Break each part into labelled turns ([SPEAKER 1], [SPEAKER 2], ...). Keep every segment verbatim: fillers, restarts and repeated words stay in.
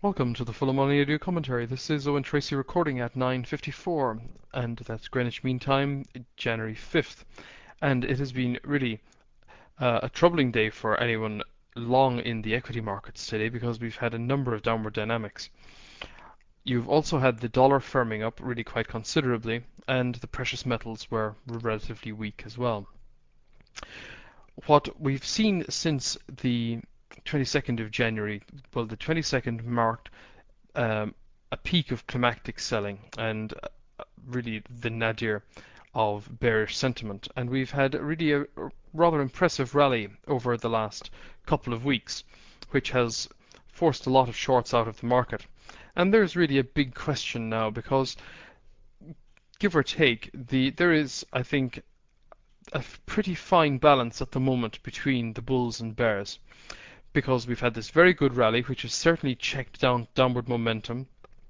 [SPEAKER 1] Welcome to the Full Money Audio Commentary. This is Owen Tracy recording at nine fifty-four, and that's Greenwich Mean Time, January fifth. And it has been really uh, a troubling day for anyone long in the equity markets today because we've had a number of downward dynamics. You've also had the dollar firming up really quite considerably, and the precious metals were relatively weak as well. What we've seen since the twenty-second of January, well, the twenty-second marked um, a peak of climactic selling and uh, really the nadir of bearish sentiment. And we've had really a, a rather impressive rally over the last couple of weeks, which has forced a lot of shorts out of the market. And there's really a big question now because, give or take, the there is, I think, a pretty fine balance at the moment between the bulls and bears, because we've had this very good rally which has certainly checked down downward momentum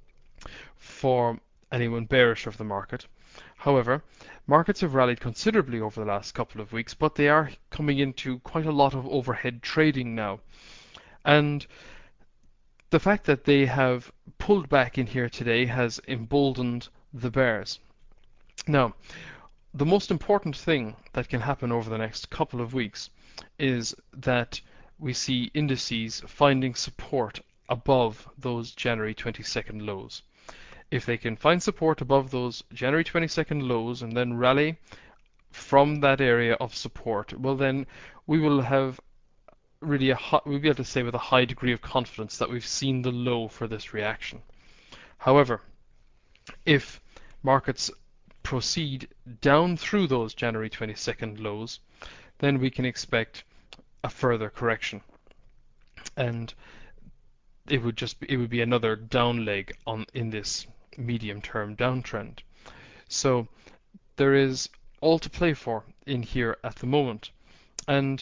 [SPEAKER 1] for anyone bearish of the market. However, markets have rallied considerably over the last couple of weeks, but they are coming into quite a lot of overhead trading now. And the fact that they have pulled back in here today has emboldened the bears. Now, the most important thing that can happen over the next couple of weeks is that we see indices finding support above those January twenty-second lows. If they can find support above those January twenty-second lows and then rally from that area of support, well then we will have really a high, we'll be able to say with a high degree of confidence that we've seen the low for this reaction. However, if markets proceed down through those January twenty-second lows, then we can expect a further correction, and it would just be, it would be another down leg on in this medium-term downtrend. So there is all to play for in here at the moment, and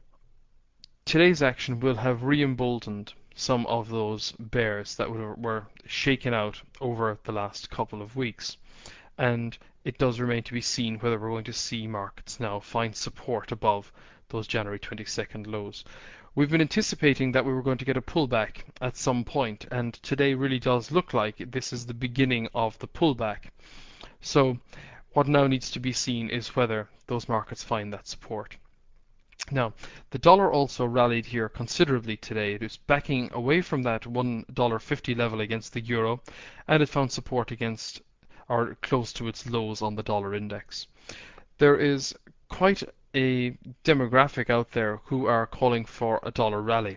[SPEAKER 1] today's action will have re-emboldened some of those bears that were, were shaken out over the last couple of weeks. And it does remain to be seen whether we're going to see markets now find support above those January twenty-second lows. We've been anticipating that we were going to get a pullback at some point, and today really does look like this is the beginning of the pullback. So what now needs to be seen is whether those markets find that support. Now, the dollar also rallied here considerably today. It is backing away from that one dollar fifty level against the euro, and it found support against or close to its lows on the dollar index. There is quite a demographic out there who are calling for a dollar rally,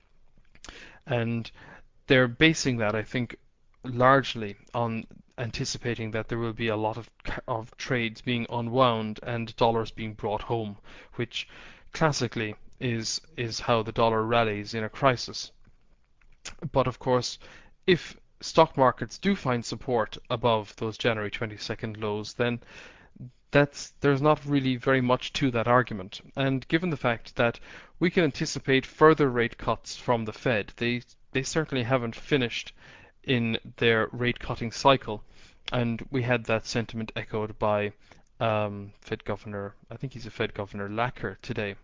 [SPEAKER 1] and they're basing that, I think, largely on anticipating that there will be a lot of of trades being unwound and dollars being brought home, which classically is is how the dollar rallies in a crisis. But of course, if stock markets do find support above those January twenty-second lows, then that's there's not really very much to that argument. And given the fact that we can anticipate further rate cuts from the Fed, they they certainly haven't finished in their rate cutting cycle, and we had that sentiment echoed by um, Fed Governor, I think he's a Fed Governor Lacker today.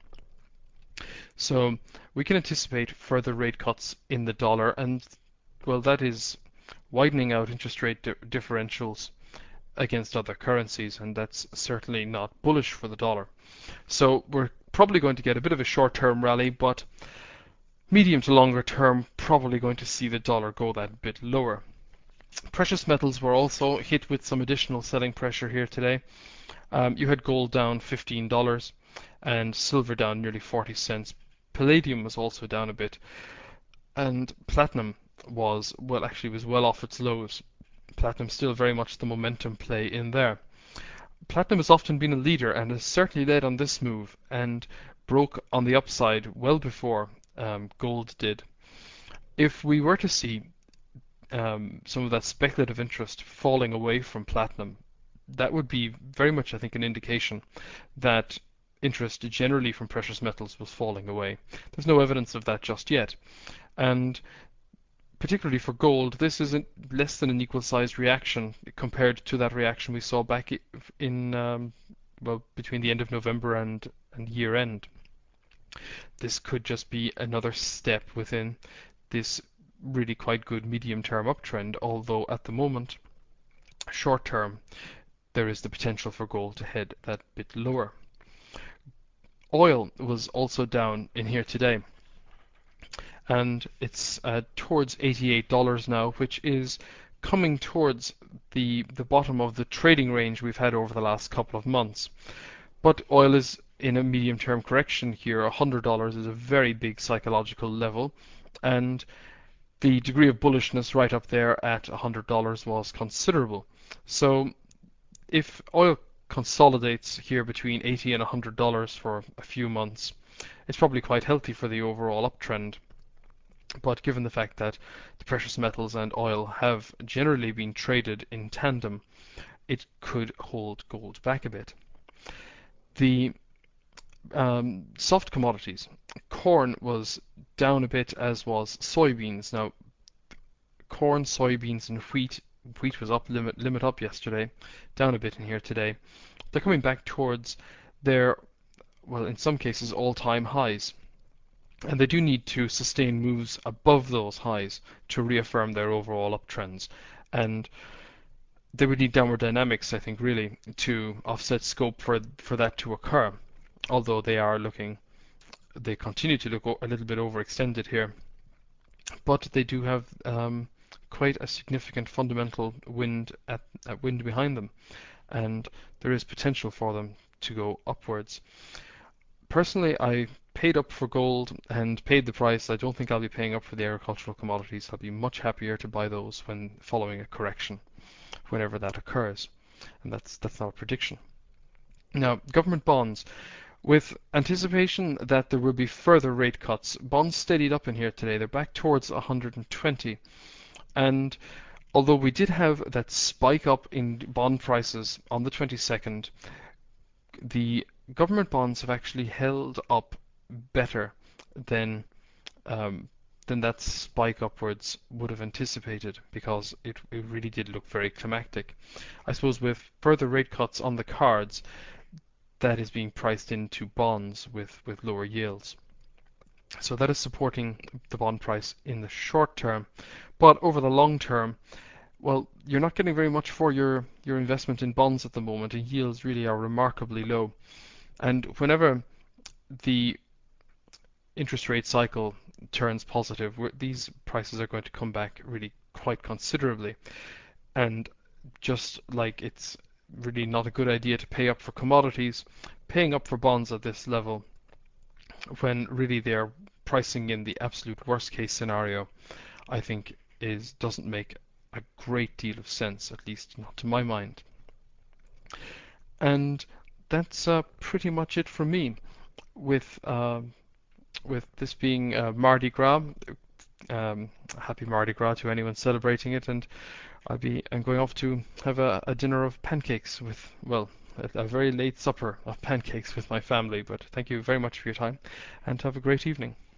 [SPEAKER 1] So we can anticipate further rate cuts in the dollar, and well, that is widening out interest rate di- differentials against other currencies, and that's certainly not bullish for the dollar. So we're probably going to get a bit of a short-term rally, but medium to longer term, probably going to see the dollar go that bit lower. Precious metals were also hit with some additional selling pressure here today. Um, you had gold down fifteen dollars and silver down nearly forty cents. Palladium was also down a bit, and platinum was, well, actually was well off its lows. Platinum still very much the momentum play in there. Platinum has often been a leader and has certainly led on this move and broke on the upside well before um, gold did. If we were to see um, some of that speculative interest falling away from platinum, that would be very much, I think, an indication that interest generally from precious metals was falling away. There's no evidence of that just yet. And particularly for gold, this is a less than an equal-sized reaction compared to that reaction we saw back in, um, well, between the end of November and, and year end. This could just be another step within this really quite good medium-term uptrend, although at the moment, short-term, there is the potential for gold to head that bit lower. Oil was also down in here today, and it's uh, towards eighty-eight dollars now, which is coming towards the the bottom of the trading range we've had over the last couple of months. But oil is in a medium-term correction here. one hundred dollars is a very big psychological level, and the degree of bullishness right up there at one hundred dollars was considerable. So if oil consolidates here between eighty and one hundred dollars for a few months, it's probably quite healthy for the overall uptrend. But given the fact that the precious metals and oil have generally been traded in tandem, it could hold gold back a bit. The um, soft commodities, corn was down a bit, as was soybeans. Now, corn, soybeans, and wheat. Wheat was up, limit limit up yesterday, down a bit in here today. They're coming back towards their, well, in some cases, all-time highs. And they do need to sustain moves above those highs to reaffirm their overall uptrends. And they would need downward dynamics, I think, really, to offset scope for for that to occur. Although they are looking, they continue to look a little bit overextended here. But they do have um, quite a significant fundamental wind at, at wind behind them, and there is potential for them to go upwards. Personally, I paid up for gold and paid the price. I don't think I'll be paying up for the agricultural commodities. I'll be much happier to buy those when following a correction, whenever that occurs. And that's that's not a prediction. Now, government bonds. With anticipation that there will be further rate cuts, bonds steadied up in here today. They're back towards one hundred twenty. And although we did have that spike up in bond prices on the twenty-second, the government bonds have actually held up better than um, than that spike upwards would have anticipated, because it, it really did look very climactic. I suppose with further rate cuts on the cards, that is being priced into bonds with, with lower yields. So that is supporting the bond price in the short term. But over the long term, well, you're not getting very much for your, your investment in bonds at the moment, and yields really are remarkably low. And whenever the interest rate cycle turns positive, these prices are going to come back really quite considerably. And just like it's really not a good idea to pay up for commodities, paying up for bonds at this level, when really they're pricing in the absolute worst case scenario, I think is doesn't make a great deal of sense, at least not to my mind. And that's uh, pretty much it from me. With uh, with this being uh, Mardi Gras, um, happy Mardi Gras to anyone celebrating it, and I'll be I'm going off to have a, a dinner of pancakes with, well, a, a very late supper of pancakes with my family. But thank you very much for your time, and have a great evening.